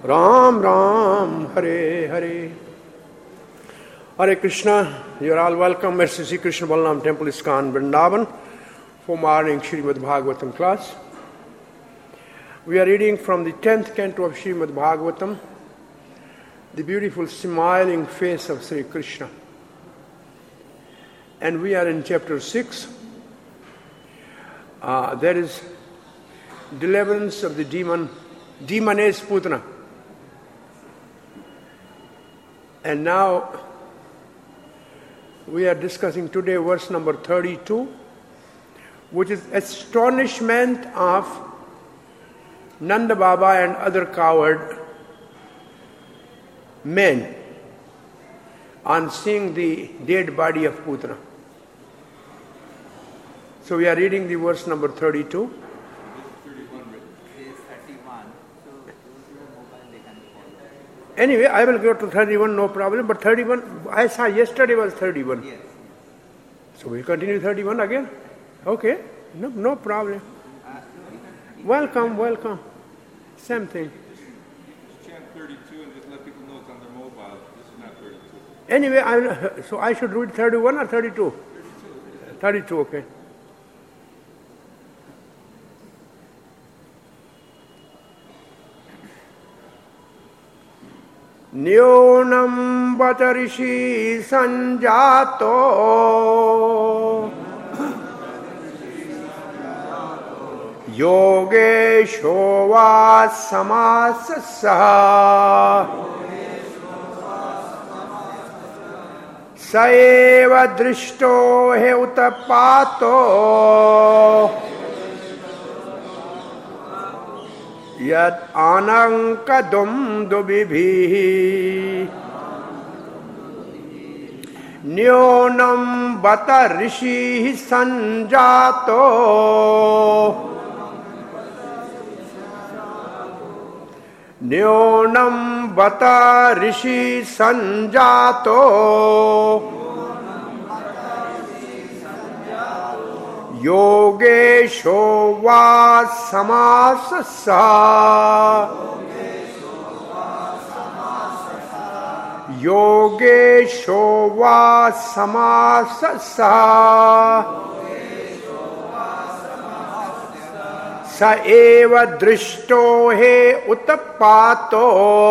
Ram Ram, Hare Hare. Hare Krishna, you are all welcome at Sri Krishna Balaram Temple, ISKCON, Vrindavan, for morning Srimad Bhagavatam class. We are reading from the 10th canto of Srimad Bhagavatam, the beautiful smiling face of Sri Krishna. And we are in chapter 6. There is deliverance of the demoness Putana. And now we are discussing today verse number 32, which is astonishment of Nanda Baba and other coward men on seeing the dead body of Putana. So we are reading the verse number 32. Anyway, I will go to 31, no problem. But 31, I saw yesterday was 31. Yes. So we'll continue 31 again? Okay, no problem. Welcome. Same thing. Just chant 32 and just let people know it's on their mobile. This is not 32. Anyway, so I should read 31 or 32? 32, okay. न्यूनं बत ऋषि संजातो योगेशो वा समाससः स एव दृष्टो हि उत्पातो यद अनंकदुम दुबिभिः न्यूनं बत ऋषिः संजातो न्यूनं बत ऋषिः संजातो योगेशो वा समाससः योगेशो वा समाससः स एव दृष्टो हि उत्पातो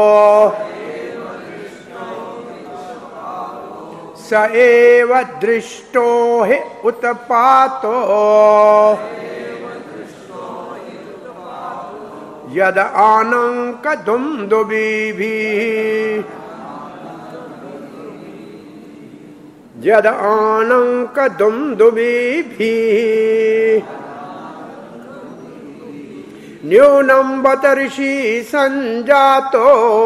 स एव दृष्टो हि उत्पातो यद आनंकदुंदुभिः यद आनंकदुंदुभिः न्यूनं बत ऋषि संजातो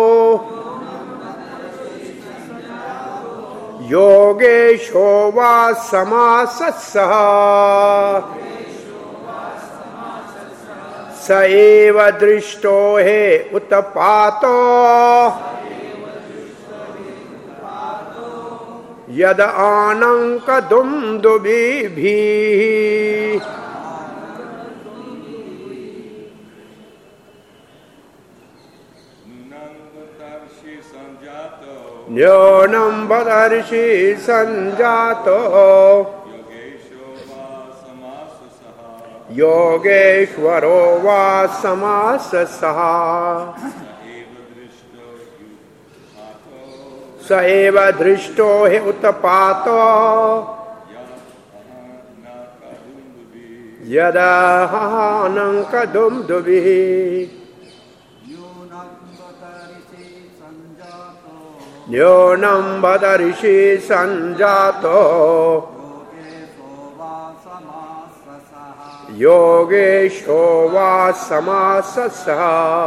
योगेशो वा समाससः स एव दृष्टो हि उत्पातो यद आनंकदुंदुभिः न्यूनं बत ऋषि संजातो योगेश्वरो वा समाससः स एव दृष्टो हि उत्पातो यदा अनंकदुंदुभिः न्यूनं बत ऋषि संजातो योगेशो वा समाससः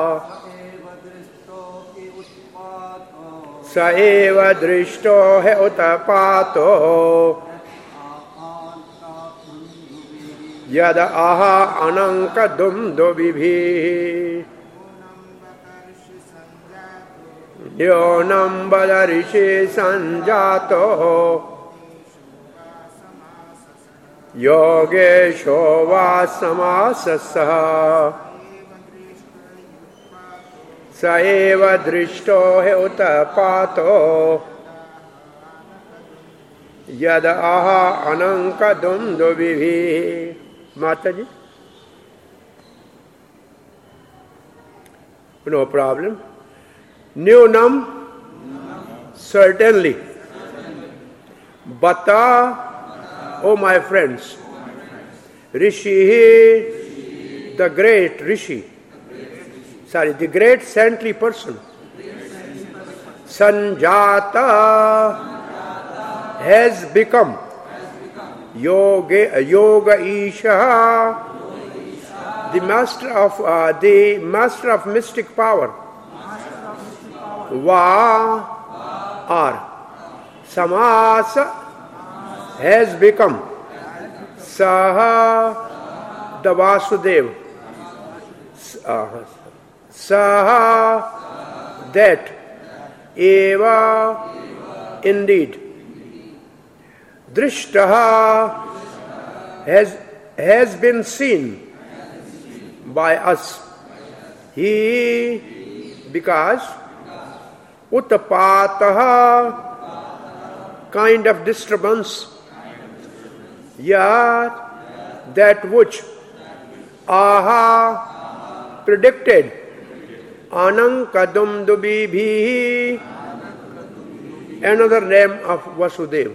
स एव दृष्टो हि उत्पातो यद अनंकदुंदुभिः न्यूनं बत ऋषि संजातो योगेशो वा समाससः Saeva drishto heuta pato yada aha ananka dumdo vivi. Mataji? No problem. Nyunam, certainly. Bata, oh my friends. Rishi, the great Rishi. The great saintly person. Sanjata has become. Yoga Isha, the master of mystic power. Va or Samasa has become. Saha, the Vasudev. Saha, that. Eva, indeed. Drishtaha has been seen by us. He, because Uttapataha, kind of disturbance. Yat, that which Aha, predicted. Anankadum Dubibhi, another name of Vasudeva.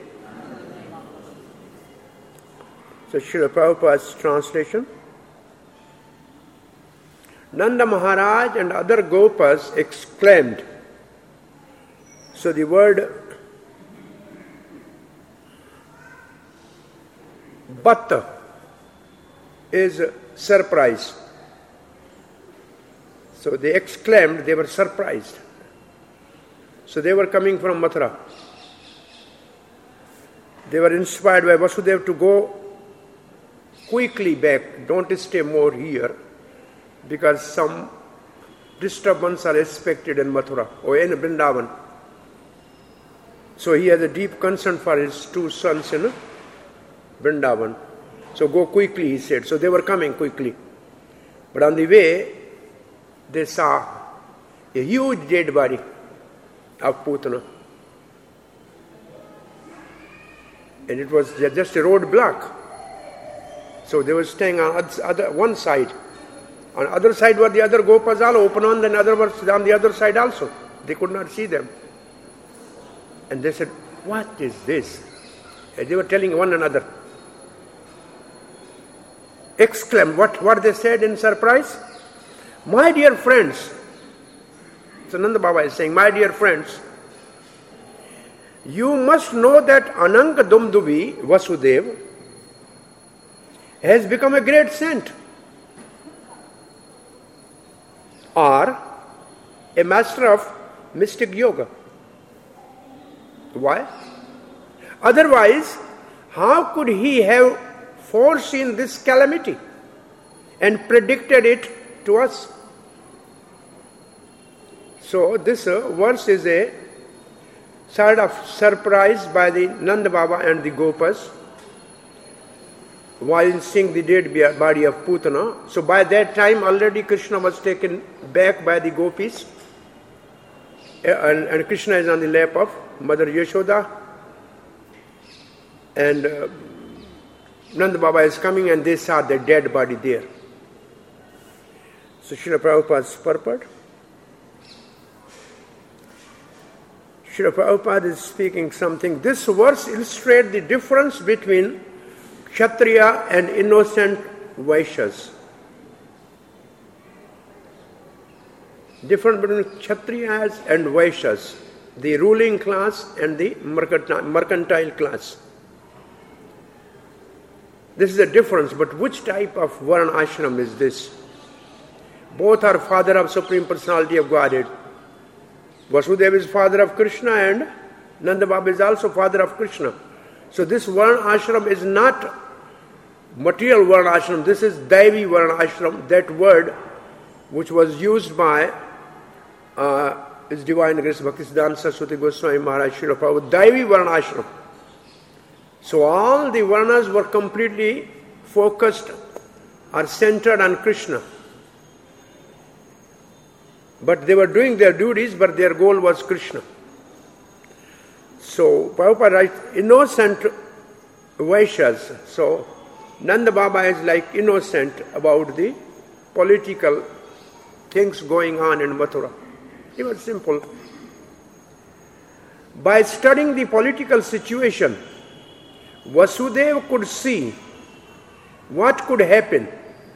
So Srila Prabhupada's translation. Nanda Maharaj and other Gopas exclaimed. So the word Batta is surprise. So they exclaimed, they were surprised. So they were coming from Mathura. They were inspired by Vasudeva to go quickly back, don't stay more here, because some disturbance are expected in Mathura or in Vrindavan. So he has a deep concern for his two sons in Vrindavan. So go quickly, he said. So they were coming quickly. But on the way, they saw a huge dead body of Putana. And it was just a roadblock. So they were staying on one side. On the other side were the other Gopas all open on, and other were on the other side also. They could not see them. And they said, what is this? And they were telling one another. Exclaimed, what they said in surprise? My dear friends, so Nanda Baba is saying, my dear friends, you must know that Ananga Dumdubi, Vasudeva, has become a great saint or a master of mystic yoga. Why? Otherwise, how could he have foreseen this calamity and predicted it to us? So this verse is a sort of surprise by the Nanda Baba and the Gopas while seeing the dead body of Putana. So by that time already Krishna was taken back by the Gopis, and Krishna is on the lap of Mother Yashoda, and Nanda Baba is coming and they saw the dead body there. So Srila Prabhupada's purport. Srila Prabhupada is speaking something. This verse illustrates the difference between Kshatriya and innocent Vaishyas. Difference between Kshatriyas and Vaishyas, the ruling class and the mercantile class. This is a difference, but which type of Varna ashram is this? Both are father of Supreme Personality of Godhead. Vasudeva is father of Krishna and Nanda Baba is also father of Krishna. So this Varna ashram is not material Varna ashram, this is Daivi Varna ashram. That word which was used by His Divine Grace Bhaktisiddhanta Saraswati Goswami Maharaj Srila Prabhupada, Daivi Varna ashram. So all the Varnas were completely focused or centered on Krishna. But they were doing their duties, but their goal was Krishna. So Prabhupada writes, innocent Vaishyas. So Nanda Baba is like innocent about the political things going on in Mathura. It was simple. By studying the political situation, Vasudeva could see what could happen.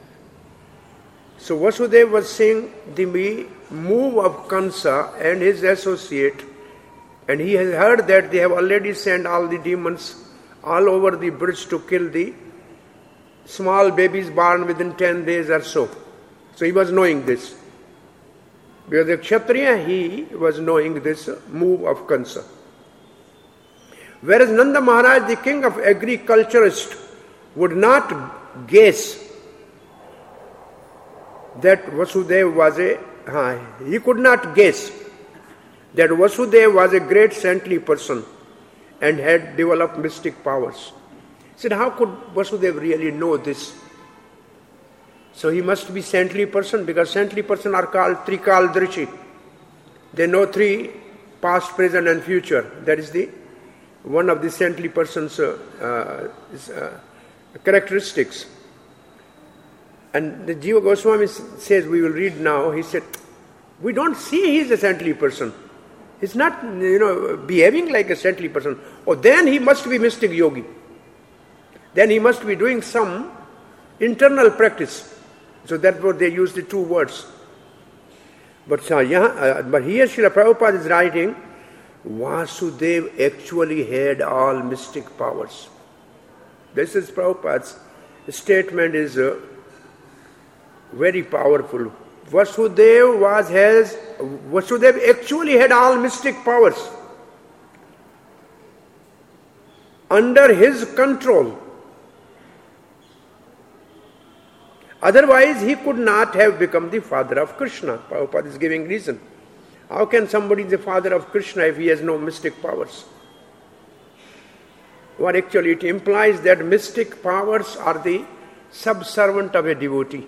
So Vasudeva was seeing the move of Kansa and his associate, and he has heard that they have already sent all the demons all over the bridge to kill the small babies born within 10 days or so. So he was knowing this. Because the Kshatriya, he was knowing this move of Kansa. Whereas Nanda Maharaj, the king of agriculturists, would not guess that Vasudeva was he could not guess that Vasudeva was a great saintly person and had developed mystic powers. He said, how could Vasudeva really know this? So he must be saintly person, because saintly person are called Trikaldrishi. They know three, past, present and future. That is the one of the saintly person's characteristics. And the Jiva Goswami says, we will read now, he said, we don't see he is a saintly person. He's not, behaving like a saintly person. Oh, then he must be mystic yogi. Then he must be doing some internal practice. So that's what they use the two words. But here Srila Prabhupada is writing, Vasudeva actually had all mystic powers. This is Prabhupada's statement is very powerful. Vasudeva actually had all mystic powers under his control. Otherwise, he could not have become the father of Krishna. Prabhupada is giving reason. How can somebody be the father of Krishna if he has no mystic powers? Well, actually, it implies that mystic powers are the subservient of a devotee.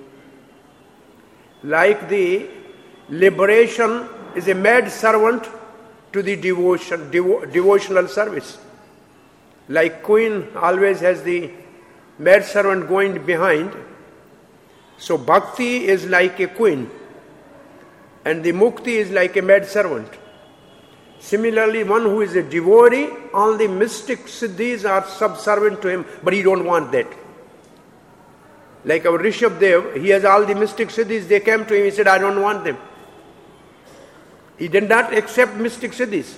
Like the liberation is a maid servant to the devotional service. Like queen always has the maid servant going behind. So bhakti is like a queen, and the mukti is like a maid servant. Similarly, one who is a devotee, all the mystic siddhis are subservient to him, but he don't want that. Like our Rishabdev, he has all the mystic siddhis, they came to him, he said, I don't want them. He did not accept mystic siddhis.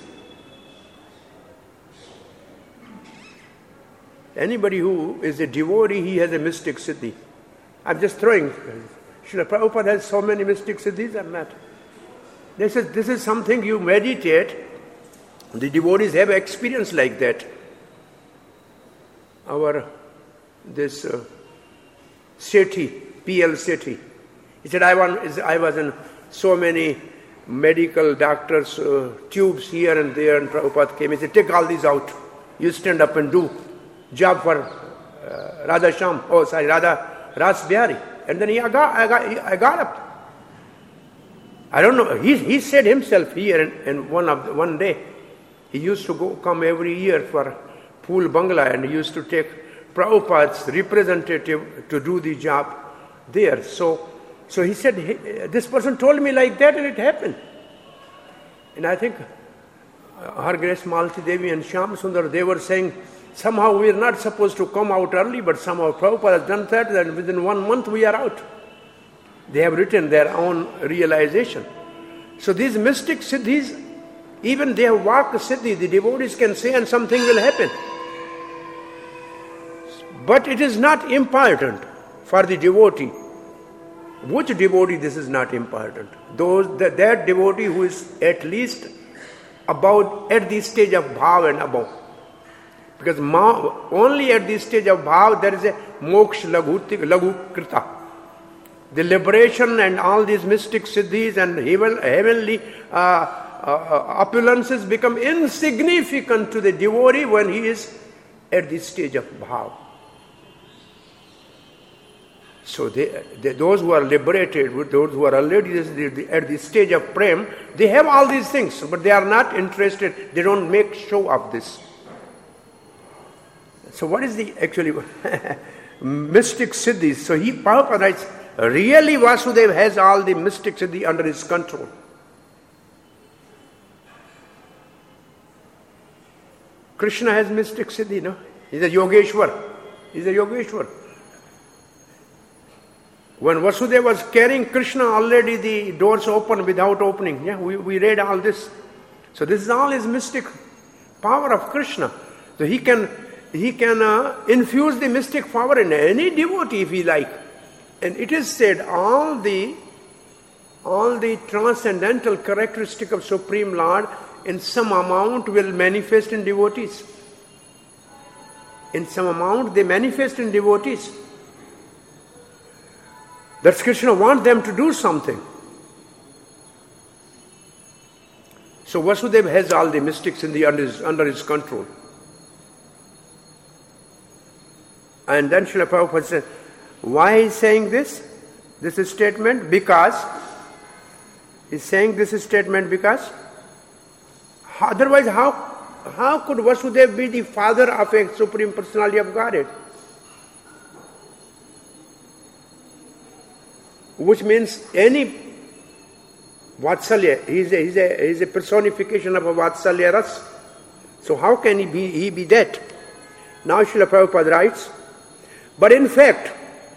Anybody who is a devotee, he has a mystic siddhi. I'm just throwing. Srila Prabhupada has so many mystic siddhis or not? This is something you meditate. The devotees have experience like that. This Sethi, P.L. Sethi, he said, I was in so many medical doctors' tubes here and there, and Prabhupada came. He said, take all these out. You stand up and do job for Radha Ras Bihari. And then I got up. I don't know. He said himself here, and one day he used to come every year for Pool Bangla, and he used to take Prabhupada's representative to do the job there. So he said, this person told me like that, and it happened. And I think Her Grace Malati Devi and Shyam Sundar, they were saying, somehow we are not supposed to come out early, but somehow Prabhupada has done that, and within 1 month we are out. They have written their own realization. So these mystic siddhis, even they have walk siddhi, the devotees can say and something will happen. But it is not important for the devotee. Which devotee this is not important? That devotee who is at least at the stage of bhav and above. Because only at the stage of bhav there is a moksha laghu krita. The liberation and all these mystic siddhis and heavenly opulences become insignificant to the devotee when he is at the stage of bhav. So those who are liberated, those who are already at the stage of prem, they have all these things, but they are not interested. They don't make show of this. So what is the actually mystic siddhis? So Prabhupada writes, really Vasudeva has all the mystic siddhi under his control. Krishna has mystic siddhi, no? He's a Yogeshwar. He's a Yogeshwar. When Vasudeva was carrying Krishna, already the doors opened without opening. Yeah, we read all this. So this is all his mystic power of Krishna. So he can infuse the mystic power in any devotee if he like. And it is said all the transcendental characteristic of Supreme Lord in some amount will manifest in devotees. In some amount they manifest in devotees. That's Krishna wants them to do something. So Vasudeva has all the mystics under his control. And then Srila Prabhupada said, why is he saying this? This is statement because he's saying this is statement because otherwise how could Vasudeva be the father of a Supreme Personality of Godhead? Which means any Vatsalya, he's a personification of a Vatsalya Ras. So how can he be that? Now Srila Prabhupada writes, but in fact,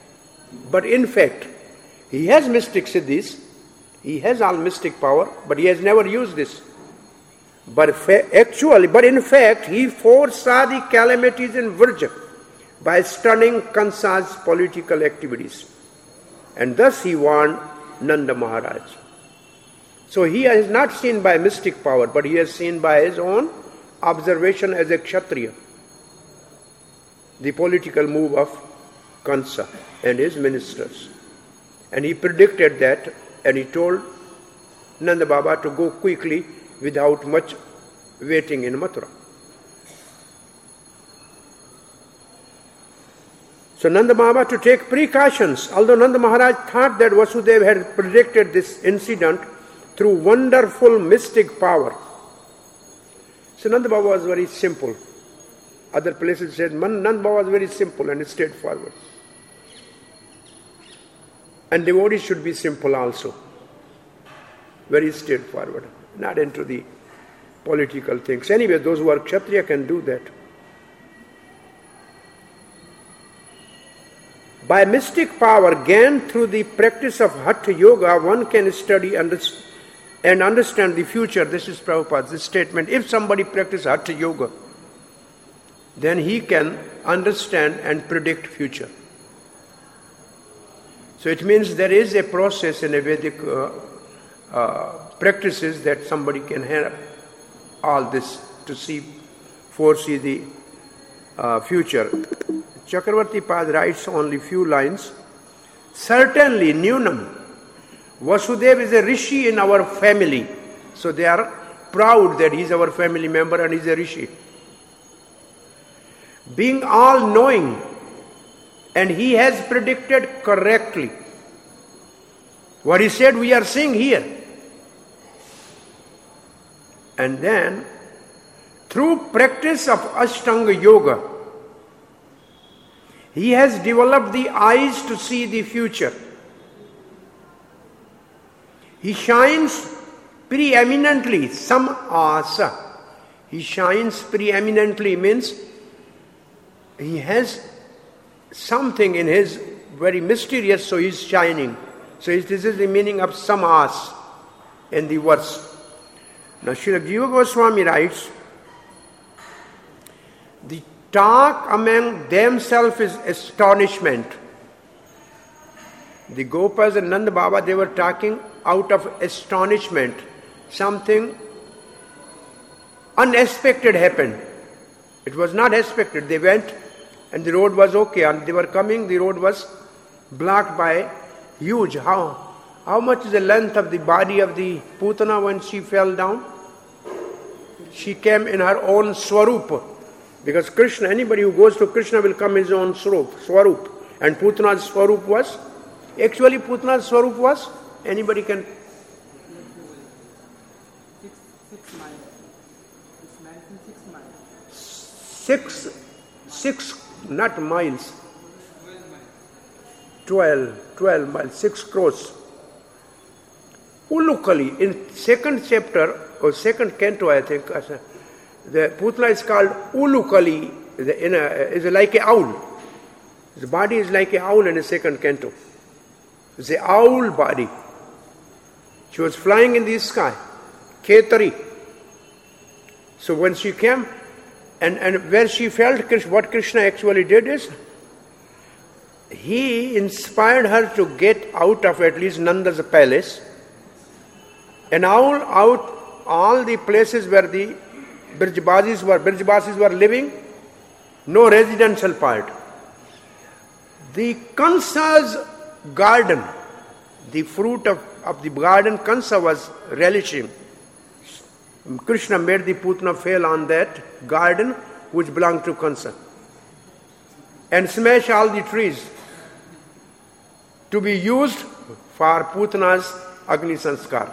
he has mystic siddhis, he has all mystic power, but he has never used this. But in fact, he foresaw the calamities in Vrja by stunning Kansa's political activities. And thus he warned Nanda Maharaj. So he has not seen by mystic power, but he has seen by his own observation as a Kshatriya the political move of Kansa and his ministers. And he predicted that, and he told Nanda Baba to go quickly without much waiting in Mathura. So Nanda Baba to take precautions, although Nanda Maharaj thought that Vasudeva had predicted this incident through wonderful mystic power. So Nanda Baba was very simple. Other places said Nanda Baba was very simple and straightforward. And devotees should be simple also. Very straightforward. Not into the political things. Anyway, those who are Kshatriya can do that. By mystic power gained through the practice of Hatha Yoga, one can study and understand the future. This is Prabhupada's statement. If somebody practices Hatha Yoga, then he can understand and predict future. So it means there is a process in a Vedic practices that somebody can have all this to foresee the future. Chakravarti Pad writes only few lines. Certainly, Nunam, Vasudeva is a rishi in our family. So they are proud that he is our family member and he is a rishi. Being all-knowing, and he has predicted correctly. What he said we are seeing here. And then, through practice of Ashtanga Yoga, he has developed the eyes to see the future. He shines preeminently, samasa. He shines preeminently means he has something in his very mysterious, so he is shining. So this is the meaning of samas in the verse. Now Srila Jiva Goswami writes, the talk among themselves is astonishment. The Gopas and Nanda Baba, they were talking out of astonishment. Something unexpected happened. It was not expected. They went and the road was okay. And they were coming, the road was blocked by huge. How much is the length of the body of the Putana when she fell down? She came in her own Swarup. Because Krishna, anybody who goes to Krishna will come in his own Swarup. And Putana's Swarup was? Actually Putana's Swarup was? Anybody can? 6 miles. It's 96 miles. Six, not miles. 12 miles, 6 crores. Ulukali, in second chapter, or second canto, I think, the Putana is called Ulukali, is like an owl. His body is like an owl in the second canto. It's an owl body. She was flying in the sky, Ketari. So when she came, and where she felt, what Krishna actually did is, he inspired her to get out of at least Nanda's palace and out all the places where the Brijbasis were living, no residential part. The Kansa's garden, the fruit of the garden, Kansa was relishing. Krishna made the Putana fail on that garden which belonged to Kansa and smash all the trees to be used for Putana's Agni Sanskar.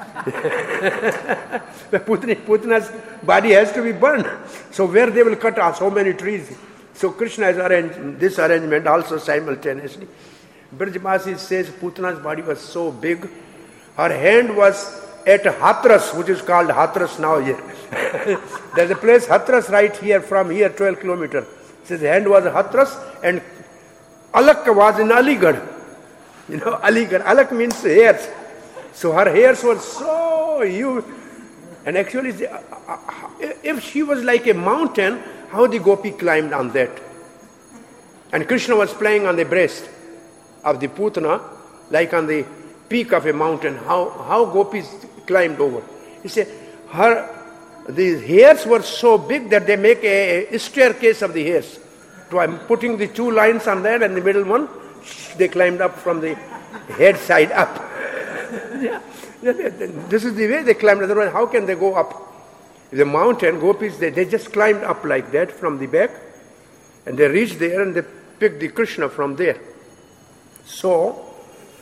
The Putana's body has to be burned. So where they will cut off so many trees. So Krishna has arranged this arrangement also simultaneously. Brijbasi says Putana's body was so big, her hand was at Hathras, which is called Hathras now here. There's a place Hathras right here, from here 12 kilometers. Says hand was Hathras and Alak was in Aligarh. You know, Aligarh. Alak means hairs. So her hairs were so huge. And actually, if she was like a mountain, how the gopi climbed on that? And Krishna was playing on the breast of the Putana, like on the peak of a mountain. How gopis climbed over. He said, the hairs were so big that they make a staircase of the hairs. So I'm putting the 2 lines on there and the middle one, they climbed up from the head side up. Yeah. This is the way they climbed. Otherwise, how can they go up? The mountain, gopis, they just climbed up like that from the back, and they reached there and they picked the Krishna from there. So,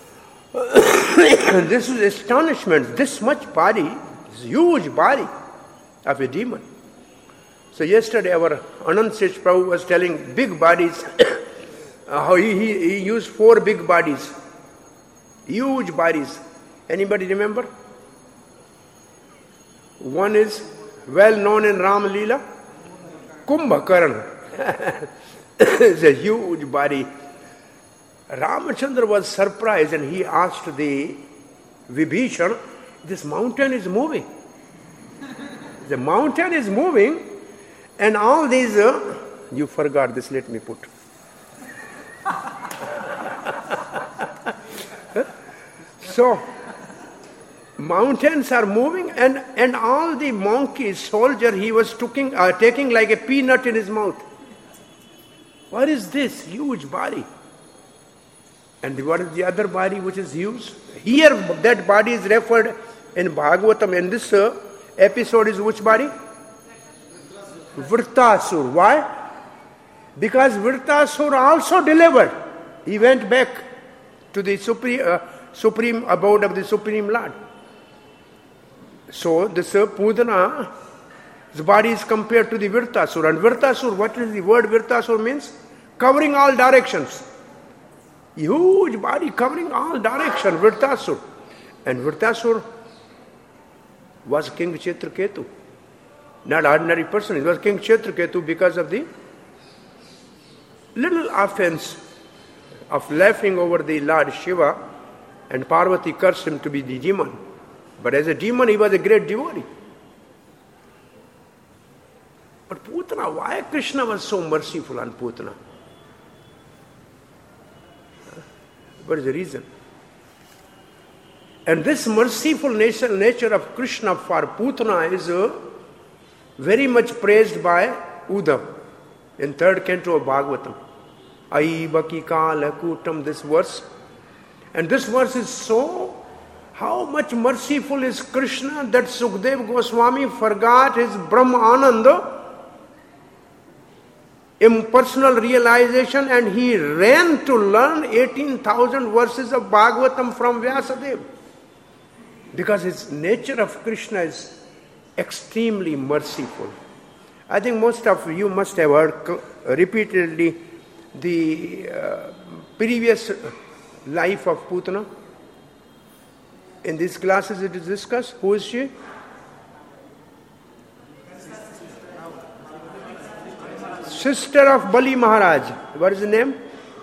this is astonishment. This much body, this huge body of a demon. So yesterday our Anand Sech Prabhu was telling big bodies, how he used 4 big bodies, huge bodies. Anybody remember? One is well known in Ram Leela, Kumbhakarna. It's a huge body. Ramachandra was surprised and he asked the Vibhishan, this mountain is moving. The mountain is moving and all these, you forgot this, let me put. So, mountains are moving and all the monkey soldier he was taking like a peanut in his mouth. What is this huge body? And what is the other body which is huge? Here that body is referred in Bhagavatam, and this episode is which body? Virtasur. Why? Because Virtasur also delivered. He went back to the supreme abode of the Supreme Lord. So this Putana, his body is compared to the Virtasur. And Virtasur, what is the word Virtasur means? Covering all directions. Huge body covering all directions, Virtasur. And Virtasur was King Chitraketu. Not ordinary person, he was King Chitraketu because of the little offense of laughing over the Lord Shiva, and Parvati cursed him to be the demon. But as a demon, he was a great devotee. But Putana, why Krishna was so merciful on Putana? What is the reason? And this merciful nature of Krishna for Putana is very much praised by Uddhav in 3rd canto of Bhagavatam. Aibaki kala kutam, this verse. And this verse is so, how much merciful is Krishna that Sukdev Goswami forgot his Brahma Ananda impersonal realization, and he ran to learn 18,000 verses of Bhagavatam from Vyasadeva. Because his nature of Krishna is extremely merciful. I think most of you must have heard repeatedly the previous life of Putana. In these classes it is discussed. Who is she? Sister of Bali Maharaj. What is the name?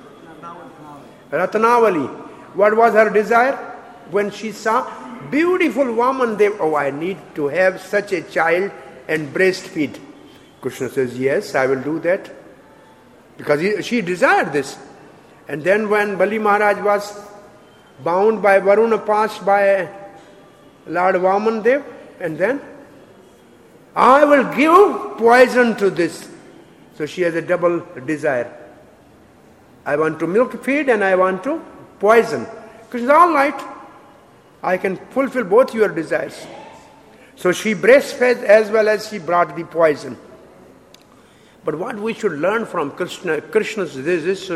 Ratnavali. What was her desire? When she saw beautiful woman, I need to have such a child and breastfeed. Krishna says, yes, I will do that. Because she desired this. And then when Bali Maharaj was bound by Varuna, passed by Lord Vamandev, and then, I will give poison to this. So she has a double desire. I want to milk feed and I want to poison. Krishna says, all right, I can fulfill both your desires. So she breastfed as well as she brought the poison. But what we should learn from Krishna's this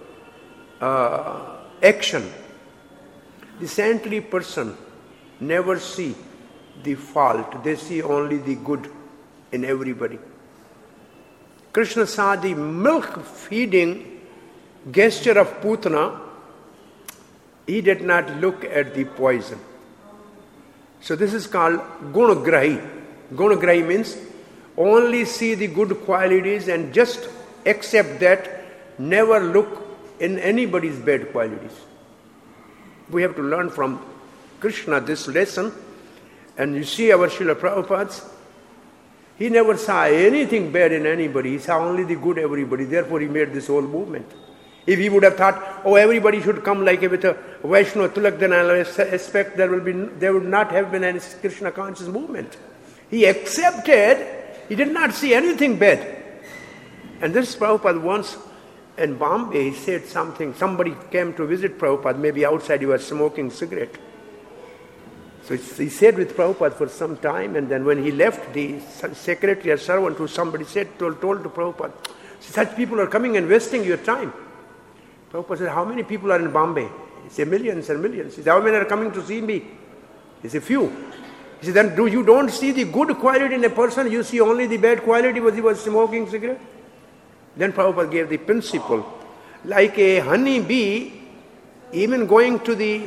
action. The saintly person never see the fault. They see only the good in everybody. Krishna saw the milk feeding gesture of Putana. He did not look at the poison. So this is called Gunagrahi. Gunagrahi means only see the good qualities and just accept that, never look in anybody's bad qualities. We have to learn from Krishna this lesson. And you see our Srila Prabhupada, he never saw anything bad in anybody. He saw only the good everybody. Therefore he made this whole movement. If he would have thought, everybody should come like with a Vaishnava Tulak, then I expect there would not have been any Krishna conscious movement. He accepted, he did not see anything bad. And this Prabhupada once in Bombay, he said something. Somebody came to visit Prabhupada, maybe outside he was smoking cigarette. So he stayed with Prabhupada for some time, and then when he left, the secretary or servant who somebody told to Prabhupada, such people are coming and wasting your time. Prabhupada said, how many people are in Bombay? He said, millions and millions. He said, how many are coming to see me? He said, few. He said, then you don't see the good quality in a person, you see only the bad quality because he was smoking cigarette? Then Prabhupada gave the principle. Like a honey bee, even going to the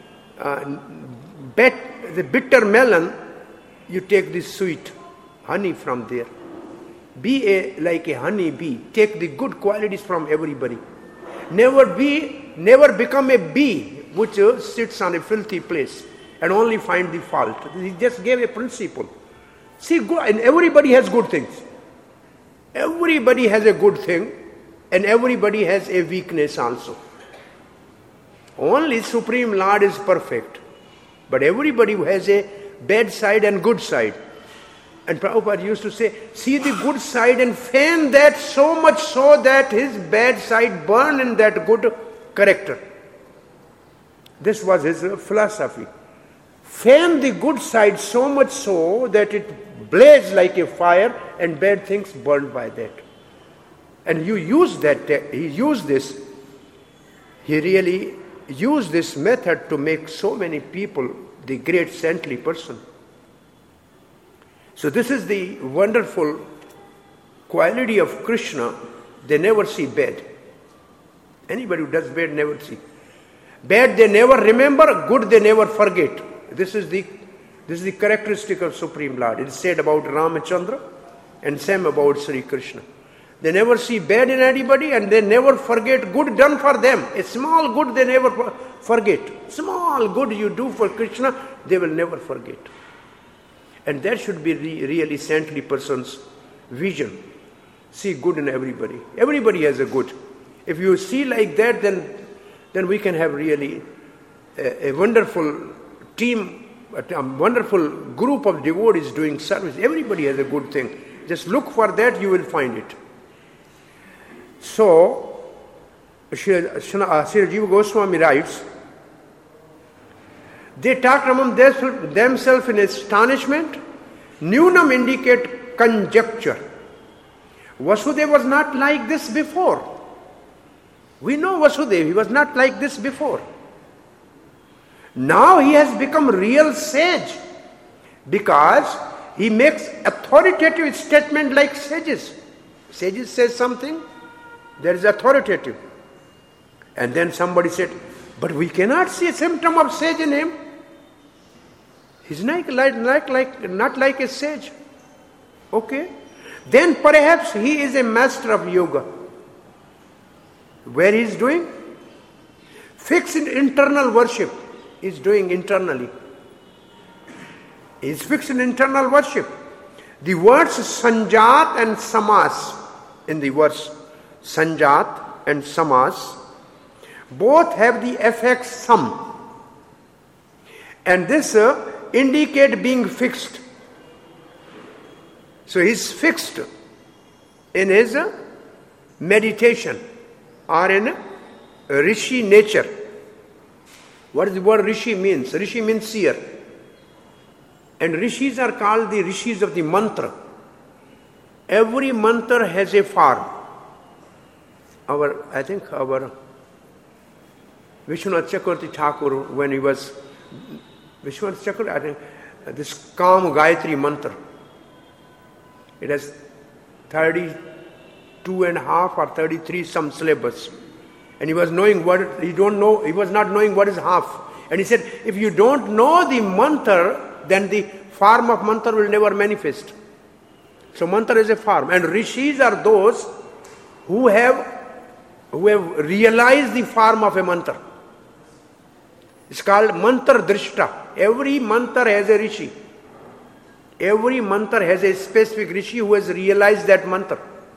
bitter melon, you take the sweet honey from there. Be like a honey bee. Take the good qualities from everybody. Never become a bee which sits on a filthy place and only find the fault. He just gave a principle. See, and everybody has good things. Everybody has a good thing and everybody has a weakness also. Only Supreme Lord is perfect. But everybody has a bad side and good side. And Prabhupada used to say, see the good side and fan that so much so that his bad side burn in that good character. This was his philosophy. Fan the good side so much so that it blazes like a fire and bad things burned by that. And you use that, he really used this method to make so many people the great saintly person. So this is the wonderful quality of Krishna. They never see bad. Anybody who does bad never see. Bad they never remember, good they never forget. This is the characteristic of Supreme Lord. It is said about Ramachandra and same about Sri Krishna. They never see bad in anybody and they never forget good done for them. A small good they never forget. Small good you do for Krishna, they will never forget. And that should be really saintly person's vision. See good in everybody. Everybody has a good. If you see like that, then we can have really a wonderful team, a wonderful group of devotees doing service. Everybody has a good thing. Just look for that, you will find it. So, Sri Jiva Goswami writes, they talked among themselves in astonishment. Nunam indicate conjecture. Vasudeva was not like this before. We know Vasudeva, he was not like this before. Now he has become real sage because he makes authoritative statement like sages. Sages says something, there is authoritative. And then somebody said, but we cannot see a symptom of sage in him. He's not like a sage. Okay. Then perhaps he is a master of yoga. Where he is doing? Fixed internal worship. He is doing internally. He is fixed in internal worship. The words sanjat and samas in the verse, sanjat and samas, both have the affix some. And this indicate being fixed. So he is fixed in his meditation or in rishi nature. What does the word rishi means? Rishi means seer. And rishis are called the rishis of the mantra. Every mantra has a form. Our Vishwanath Chakravarti Thakur, when he was Vishwanath Chakravarti, I think this Kam Gayatri mantra, it has 32 and a half or 33 some syllables. And he was knowing what, he was not knowing what is half. And he said, if you don't know the mantra, then the form of mantra will never manifest. So mantra is a form. And rishis are those who have realized the form of a mantra. It's called mantra drishta. Every mantra has a rishi. Every mantra has a specific rishi who has realized that mantra.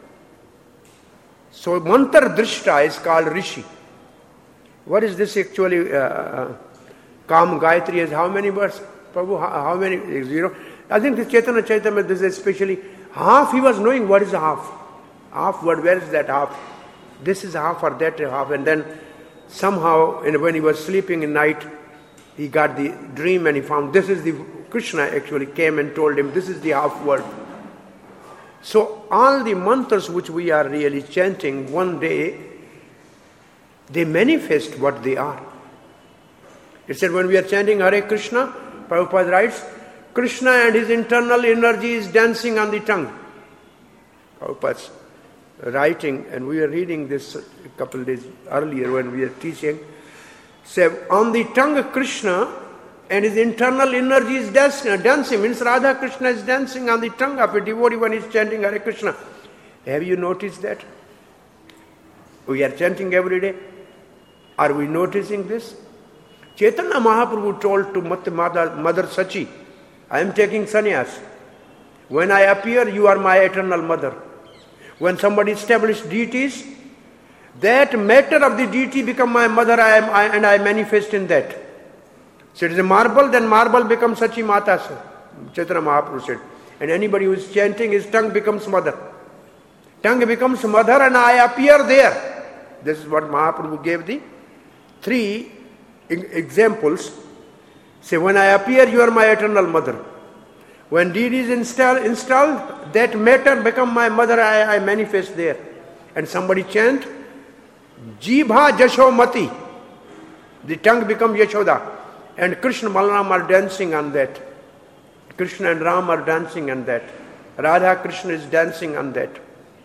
So mantra drishta is called rishi. What is this actually? Kam Gayatri has how many words? Prabhu, how many? 0. I think the Chaitanya Charitamrita, this is especially half. He was knowing what is half. Half word, where is that half? This is half or that half. And then somehow, when he was sleeping in night, he got the dream and he found this is the Krishna actually came and told him this is the half word. So all the mantras which we are really chanting, one day they manifest what they are. It said when we are chanting Hare Krishna, Prabhupada writes, Krishna and his internal energy is dancing on the tongue. Prabhupada's writing, and we were reading this a couple of days earlier when we were teaching, say on the tongue of Krishna and his internal energy is dancing. Means Radha Krishna is dancing on the tongue of a devotee when he is chanting Hare Krishna. Have you noticed that? We are chanting every day. Are we noticing this? Chaitanya Mahaprabhu told to Mother Sachi, I am taking sannyas. When I appear, you are my eternal mother. When somebody established deities, that matter of the deity become my mother and I manifest in that. So it is a marble, then marble becomes Sachi Mata, Chaitanya Mahaprabhu said. And anybody who is chanting, his tongue becomes mother. Tongue becomes mother and I appear there. This is what Mahaprabhu gave the 3 examples. Say, when I appear, you are my eternal mother. When deed is installed, that matter become my mother, I manifest there. And somebody chant, Jibha Jashomati. The tongue becomes Yashoda. And Krishna and Balaram are dancing on that. Krishna and Ram are dancing on that. Radha Krishna is dancing on that.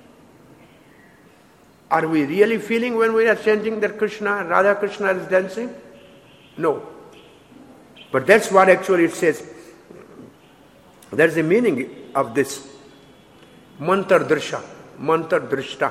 Are we really feeling when we are chanting that Radha Krishna is dancing? No. But that's what actually it says. That's the meaning of this. Mantra drisha. Mantra drishta.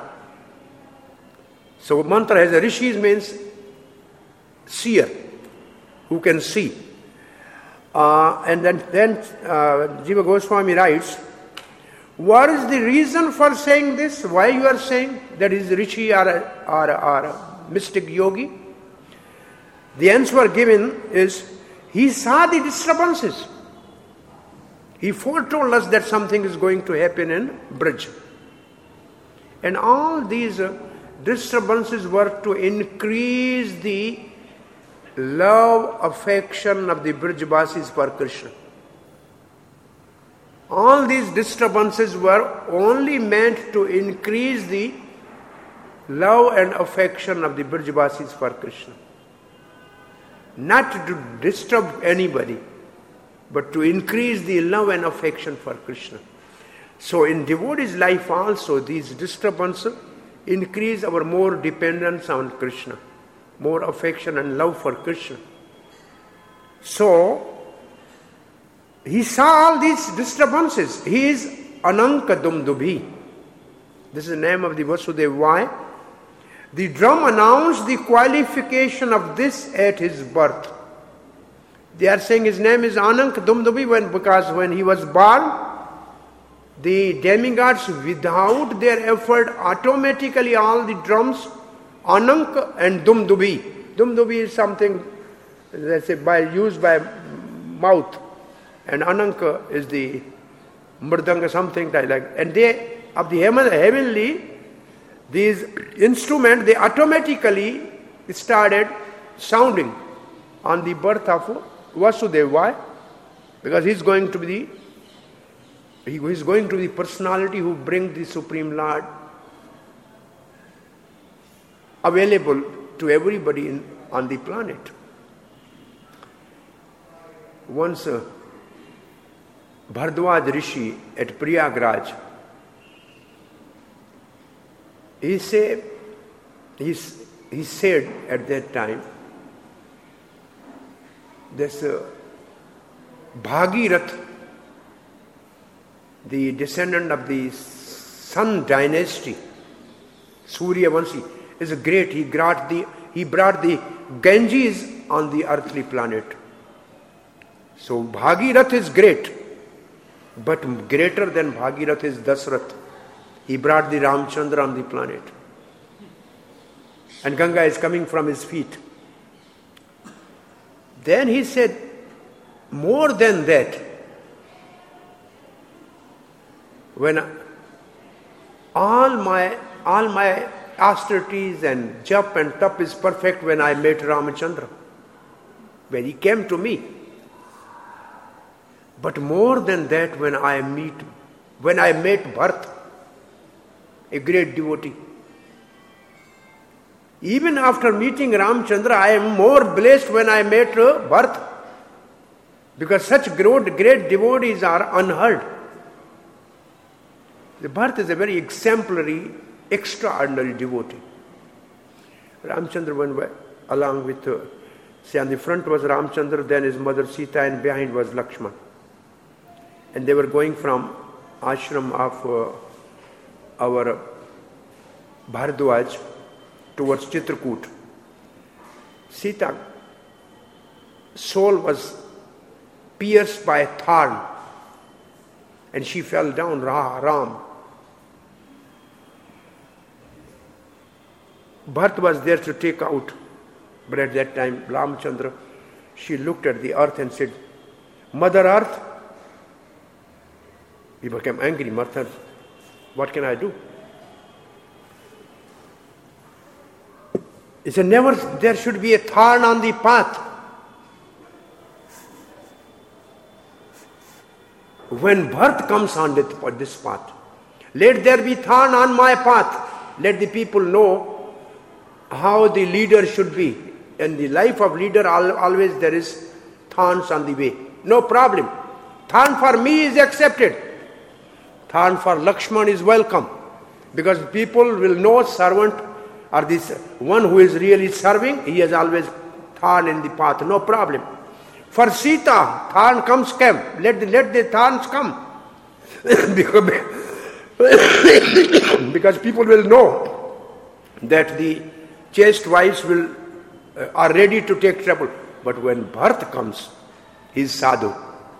So mantra has a rishi means seer, who can see. And then Jiva Goswami writes, what is the reason for saying this? Why you are saying that is rishi or a mystic yogi? The answer given is, he saw the disturbances. He foretold us that something is going to happen in Braj. And all these disturbances were to increase the love, affection of the Brajvasis for Krishna. All these disturbances were only meant to increase the love and affection of the Brajavasis for Krishna. Not to disturb anybody, but to increase the love and affection for Krishna. So in devotee's life also, these disturbances increase our more dependence on Krishna, more affection and love for Krishna. So, he saw all these disturbances. He is Ananka Dumdubhi. This is the name of the Vasudeva. Why? The drum announced the qualification of this at his birth. They are saying his name is Anank Dumdubhi because when he was born, the demigods, without their effort, automatically all the drums, Anank and Dumdubhi. Dumdubhi is something, let's say, used by mouth. And Ananka is the mridanga, something like that. And they, of the heavenly, these instruments, they automatically started sounding on the birth of Vasudeva. Why? Because he is going to be the personality who brings the Supreme Lord available to everybody on the planet. Once Bhardwaj Rishi at Prayagraj, he said at that time, this Bhagirath, the descendant of the Sun dynasty, Suryavanshi, is great. He brought the Ganges on the earthly planet. So Bhagirath is great, but greater than Bhagirath is Dasrath. He brought the Ramchandra on the planet. And Ganga is coming from his feet. Then he said, more than that, when all my austerities and jap and tap is perfect when I met Ramachandra, when he came to me. But more than that, when I met Bharat, a great devotee. Even after meeting Ramchandra, I am more blessed when I met Bharat, because such great devotees are unheard. The Bharat is a very exemplary, extraordinary devotee. Ramchandra went along with, say on the front was Ramchandra, then his mother Sita, and behind was Lakshman. And they were going from ashram of our Bhardwaj towards Chitrakoot. Sita's soul was pierced by a thorn and she fell down, Ram. Bharat was there to take out, but at that time, Ramchandra, she looked at the earth and said, Mother Earth. He became angry. Mother, what can I do? He said, never there should be a thorn on the path. When Bharat comes on this path, let there be thorn on my path. Let the people know how the leader should be. In the life of leader, always there is thorns on the way. No problem. Thorn for me is accepted. Thorn for Lakshman is welcome. Because people will know servant or this one who is really serving, he has always thorn in the path. No problem. For Sita, thorn came. Let the thorns come. Because people will know that the chaste wives are ready to take trouble. But when Bharat comes, he is sadhu.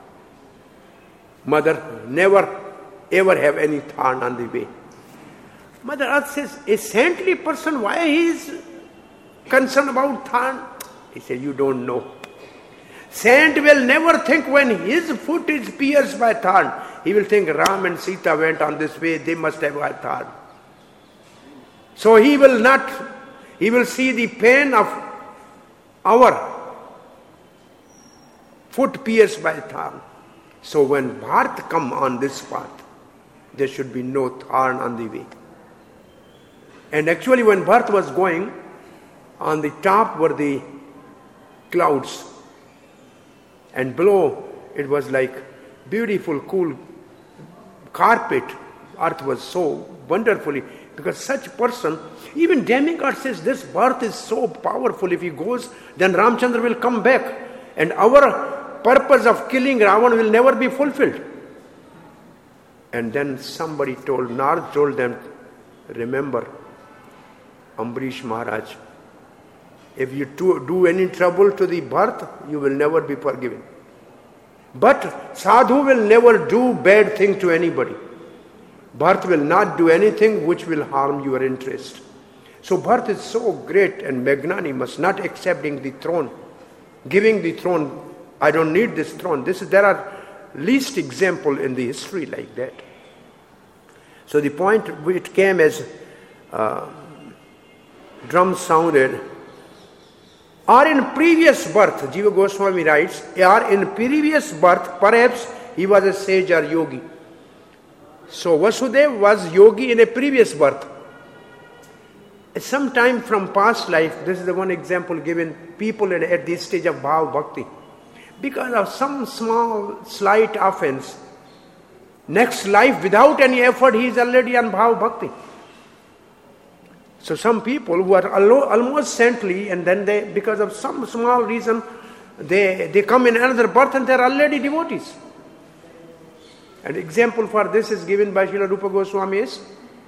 Mother, never ever have any thorn on the way. Mother Earth says, a saintly person, why he is concerned about thorn? He said, you don't know. Saint will never think when his foot is pierced by thorn. He will think Ram and Sita went on this way, they must have had thorn. So he will see the pain of our foot pierced by thorn. So when Bharat come on this path, there should be no thorn on the way. And actually when Bharat was going, on the top were the clouds, and below it was like beautiful, cool carpet. Earth was so wonderfully, because such person, even demigod says this birth is so powerful. If he goes, then Ramchandra will come back, and our purpose of killing Ravana will never be fulfilled. And then somebody told, Narad told them, remember Ambarish Maharaj, if you do any trouble to the birth, you will never be forgiven. But sadhu will never do bad thing to anybody. Bharat will not do anything which will harm your interest. So Bharat is so great and magnanimous, not accepting the throne, giving the throne. I don't need this throne. There are least example in the history like that. So the point, it came as drums sounded, or in previous birth, Jiva Goswami writes, or in previous birth, perhaps he was a sage or yogi. So Vasudeva was yogi in a previous birth. Sometime from past life, this is the one example given, people at this stage of Bhav Bhakti, because of some small, slight offense, next life, without any effort, he is already on Bhav Bhakti. So some people who are almost saintly, and then they, because of some small reason, they come in another birth and they are already devotees. An example for this is given by Srila Rupa Goswami is,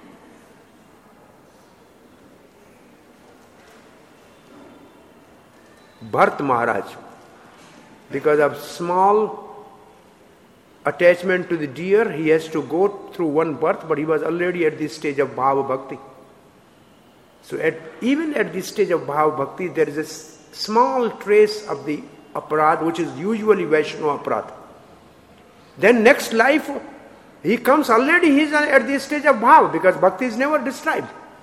Bharat Maharaj, because of small attachment to the deer, he has to go through one birth, but he was already at this stage of Bhava Bhakti. So even at this stage of Bhava Bhakti, there is a small trace of the aparad, which is usually Vaishnava aparad. Then next life, he comes already, he is at this stage of Bhava, because Bhakti is never destroyed.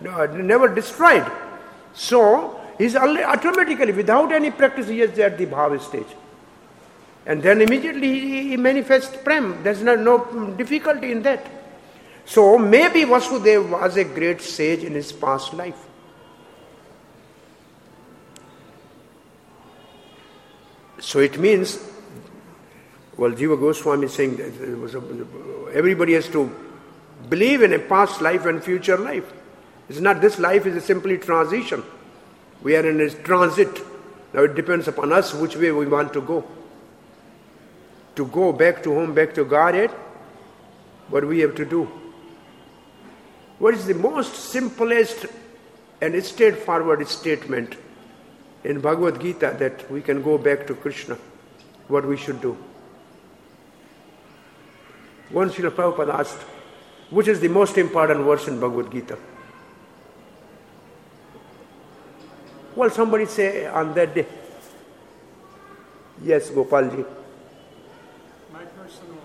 So, he is automatically, without any practice, he is at the Bhava stage. And then immediately he manifests Prem. There is no difficulty in that. So, maybe Vasudeva was a great sage in his past life. So it means, well, Jiva Goswami is saying that everybody has to believe in a past life and future life. It's not this life is a simply transition. We are in a transit. Now it depends upon us which way we want to go. To go back to home, back to Godhead, what we have to do. What is the most simplest and straightforward statement in Bhagavad Gita that we can go back to Krishna? What we should do? Once Srila Prabhupada asked, which is the most important verse in Bhagavad Gita? Well, somebody say on that day. Yes, Gopalji. My personal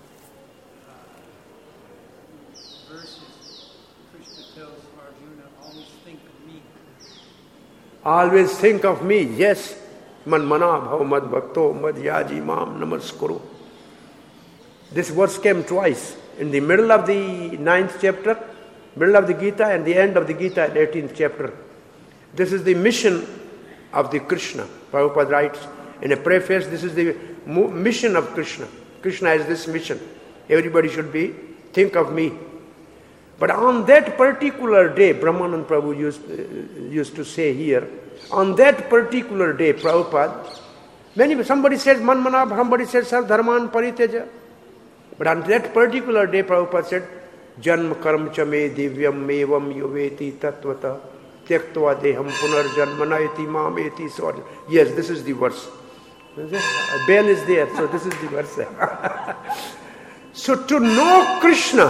verses, Krishna tells Arjuna, always think of me. Always think of me, yes. Man mana bhav mad bhakto mad yaji mam namaskuru. This verse came twice. In the middle of the 9th chapter, middle of the Gita, and the end of the Gita, 18th chapter. This is the mission of the Krishna. Prabhupada writes in a preface, this is the mission of Krishna. Krishna has this mission. Everybody should think of me. But on that particular day, Brahmanand Prabhu used to say here, on that particular day, Prabhupada, somebody says man mana, somebody says sarv dharman pariteja. But on that particular day, Prabhupada said, Janma karma cha me divyam mevam yuveti tattvata tyaktva deham punarjanmana eti mam eti. So, yes, this is the verse. A bell is there, so this is the verse. So to know Krishna,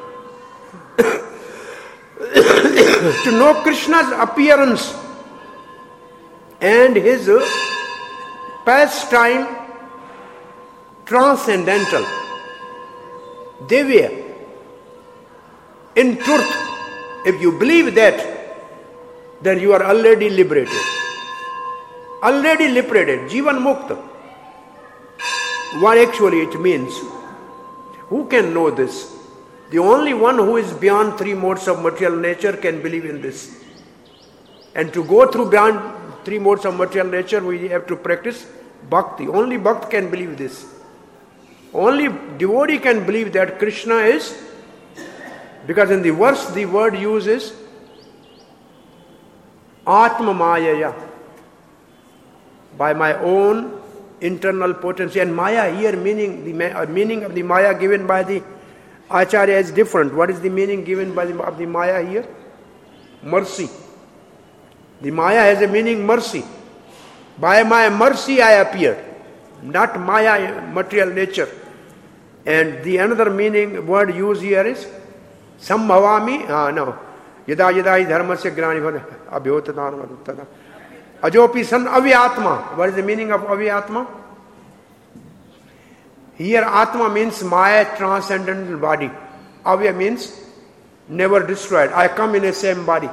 to know Krishna's appearance and his pastime transcendental, Divya, in truth, if you believe that, then you are already liberated. Already liberated, Jivan Mukta. what actually it means. Who can know this? The only one who is beyond three modes of material nature can believe in this. And to go through beyond three modes of material nature, we have to practice bhakti. Only bhakt can believe this. Only devotee can believe that Krishna is, because in the verse the word used is Atma Mayaya, by my own internal potency. And Maya here meaning of the Maya given by the Acharya is different. What is the meaning given by of the Maya here? Mercy. The Maya has a meaning mercy. By my mercy I appear, not Maya material nature. And the another meaning word used here is Sambhavami. No. Yada yada hi dharmasya grani abhyotadana ajopi san avyatma. What is the meaning of avyatma? Here Atma means Maya transcendental body. Avya means never destroyed. I come in the same body.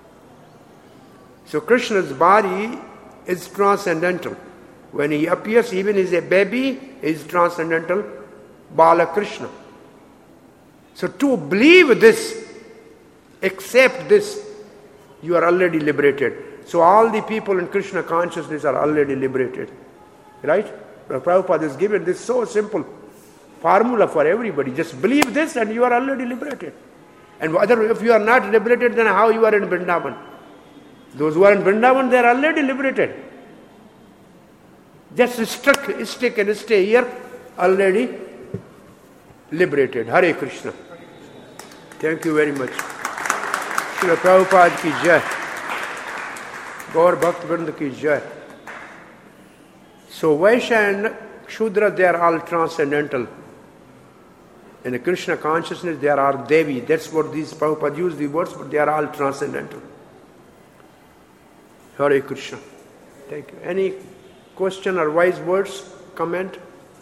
So Krishna's body is transcendental. When he appears, even as a baby, he is transcendental Bala Krishna. So to believe this, accept this, you are already liberated. So all the people in Krishna consciousness are already liberated. Right? Prabhupada has given this so simple formula for everybody. Just believe this and you are already liberated. And if you are not liberated, then how you are in Vrindavan? Those who are in Vrindavan, they are already liberated. Just stick and stay here, already liberated. Hare Krishna. Thank you very much. Srila Prabhupada ki jai. Gaur Bhakt Vrinda ki jai. So Vaishya and Shudra, they are all transcendental. In the Krishna consciousness, they are Devi. That's what these Prabhupada use the words, but they are all transcendental. Hare Krishna. Thank you. Any question or wise words? Comment?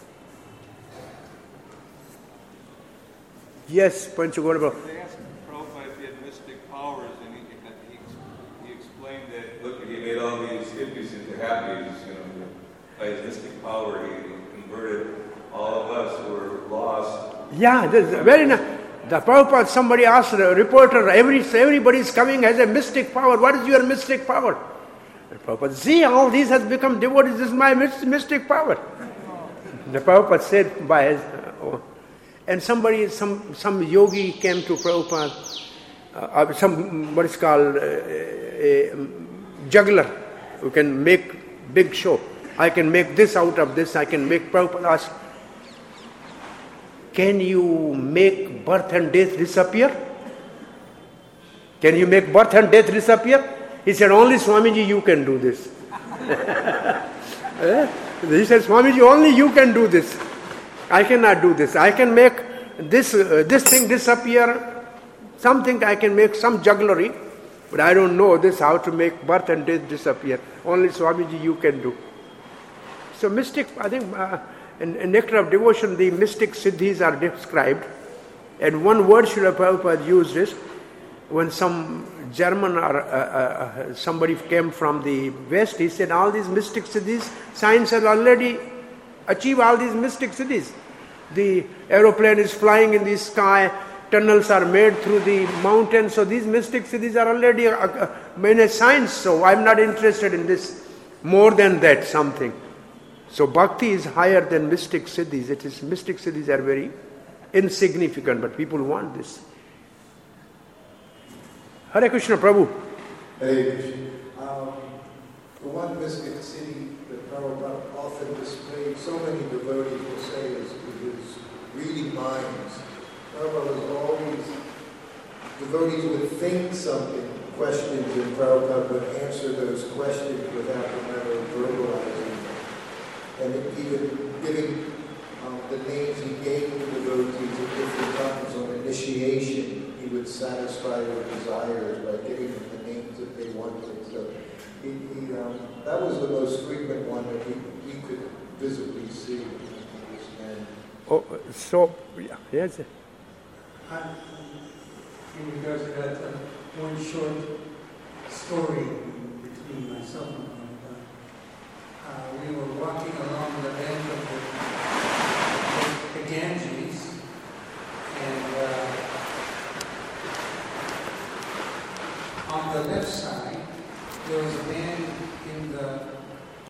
Yes, Panchagoda. They asked Prabhupada if he had mystic powers, and he explained that, look, he made all these hippies into happies, by his mystic power, he converted all of us who were lost. Yeah, this is very nice. The Prabhupada, somebody asked a reporter, everybody is coming has a mystic power. What is your mystic power? The Prabhupada, see, all these has become devotees. This is my mystic power. The Prabhupada said by his... and somebody, some yogi came to Prabhupada, what is called a juggler, who can make big show. I can make this out of this, I can make. Prabhupada asked, can you make birth and death disappear? Can you make birth and death disappear? He said, only Swamiji you can do this. He said, Swamiji, only you can do this. I cannot do this. I can make this thing disappear. Something I can make, some jugglery, but I don't know this, how to make birth and death disappear. Only Swamiji you can do. So mystic, I think in Nectar of Devotion, the mystic siddhis are described. And one word Srila Prabhupada used is, when some German or somebody came from the West, he said, all these mystic siddhis, science has already achieved all these mystic siddhis. The aeroplane is flying in the sky, tunnels are made through the mountains, so these mystic siddhis are already in a science, so I'm not interested in this. More than that, something. So bhakti is higher than mystic siddhis. It is mystic siddhis are very insignificant, but people want this. Hare Krishna, Prabhu. Hare Krishna. The one mystic siddhi that Prabhupada often displayed, so many devotees will say, is his reading minds. Prabhupada was always, devotees would think something, questions, and Prabhupada would answer those questions without them ever verbalizing them. And even giving the names he gave to devotees at different times on initiation, he would satisfy their desires by giving them the names that they wanted. So that was the most frequent one that we could visibly see. Oh, so, yes. In regards to that, one short story between myself and my we were walking